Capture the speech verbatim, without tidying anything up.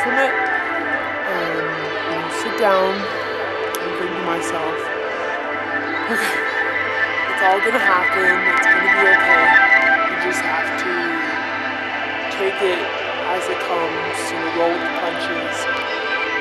from it. Um, you know, sit down and think to myself, okay, it's all gonna happen, it's gonna be okay. You just have to take it as it comes, you know, roll with the punches,